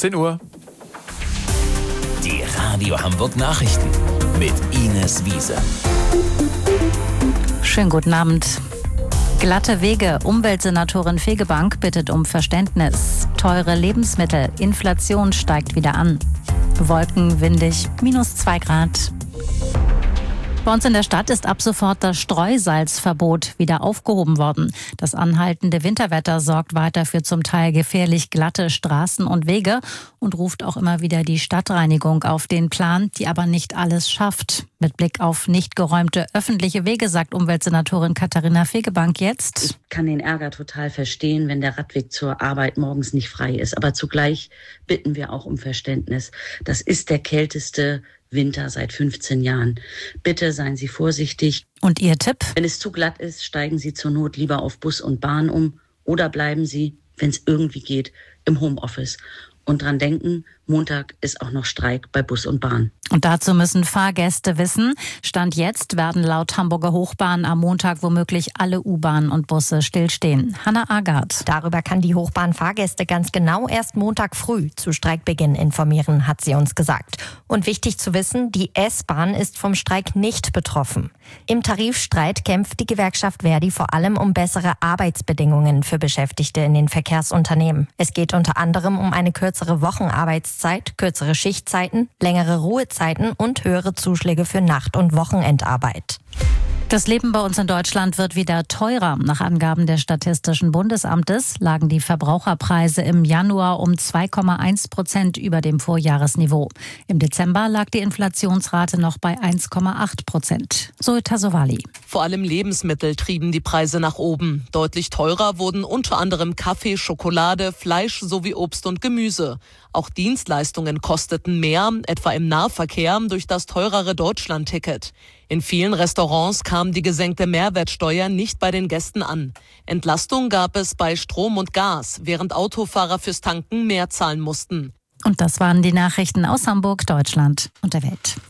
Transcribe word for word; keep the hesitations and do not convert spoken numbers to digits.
zehn Uhr. Die Radio Hamburg Nachrichten mit Ines Wiese. Schönen guten Abend. Glatte Wege. Umweltsenatorin Fegebank bittet um Verständnis. Teure Lebensmittel. Inflation steigt wieder an. Wolken, windig, minus zwei Grad. Bei uns in der Stadt ist ab sofort das Streusalzverbot wieder aufgehoben worden. Das anhaltende Winterwetter sorgt weiter für zum Teil gefährlich glatte Straßen und Wege und ruft auch immer wieder die Stadtreinigung auf den Plan, die aber nicht alles schafft. Mit Blick auf nicht geräumte öffentliche Wege, sagt Umweltsenatorin Katharina Fegebank jetzt: Ich kann den Ärger total verstehen, wenn der Radweg zur Arbeit morgens nicht frei ist. Aber zugleich bitten wir auch um Verständnis. Das ist der kälteste Winter seit fünfzehn Jahren. Bitte seien Sie vorsichtig. Und Ihr Tipp? Wenn es zu glatt ist, steigen Sie zur Not lieber auf Bus und Bahn um oder bleiben Sie, wenn es irgendwie geht, im Homeoffice. Und dran denken, Montag ist auch noch Streik bei Bus und Bahn. Und dazu müssen Fahrgäste wissen, Stand jetzt werden laut Hamburger Hochbahn am Montag womöglich alle U-Bahnen und Busse stillstehen. Hanna Agard. Darüber kann die Hochbahn Fahrgäste ganz genau erst Montag früh zu Streikbeginn informieren, hat sie uns gesagt. Und wichtig zu wissen, die S-Bahn ist vom Streik nicht betroffen. Im Tarifstreit kämpft die Gewerkschaft Verdi vor allem um bessere Arbeitsbedingungen für Beschäftigte in den Verkehrsunternehmen. Es geht unter anderem um eine kürzere Wochenarbeitszeit, kürzere Schichtzeiten, längere Ruhezeiten und höhere Zuschläge für Nacht- und Wochenendarbeit. Das Leben bei uns in Deutschland wird wieder teurer. Nach Angaben des Statistischen Bundesamtes lagen die Verbraucherpreise im Januar um zwei Komma eins Prozent über dem Vorjahresniveau. Im Dezember lag die Inflationsrate noch bei eins Komma acht Prozent. Zoe Tassovali. Vor allem Lebensmittel trieben die Preise nach oben. Deutlich teurer wurden unter anderem Kaffee, Schokolade, Fleisch sowie Obst und Gemüse. Auch Dienstleistungen kosteten mehr, etwa im Nahverkehr durch das teurere Deutschlandticket. In vielen Restaurants kam die gesenkte Mehrwertsteuer nicht bei den Gästen an. Entlastung gab es bei Strom und Gas, während Autofahrer fürs Tanken mehr zahlen mussten. Und das waren die Nachrichten aus Hamburg, Deutschland und der Welt.